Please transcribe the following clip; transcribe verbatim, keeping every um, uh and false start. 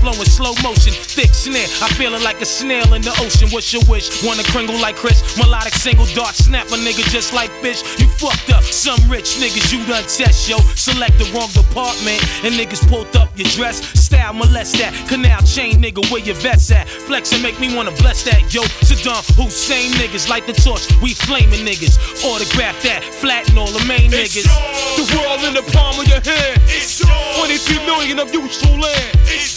flow in slow motion. Thick snare, I feel it like a snail in the ocean. What's your wish? Wanna kringle like Chris? Melodic single dart, snap a nigga just like fish. You fucked up, some rich niggas you done test, yo. Select the wrong department, and niggas pulled up your dress. Style molest that, canal chain nigga, where your vets at? Flex and make me wanna bless that, yo. Saddam Hussein niggas, light the torch, we flaming niggas. Autograph that, flatten all the main niggas. The world in the palm of your hand. twenty-three million of useful land.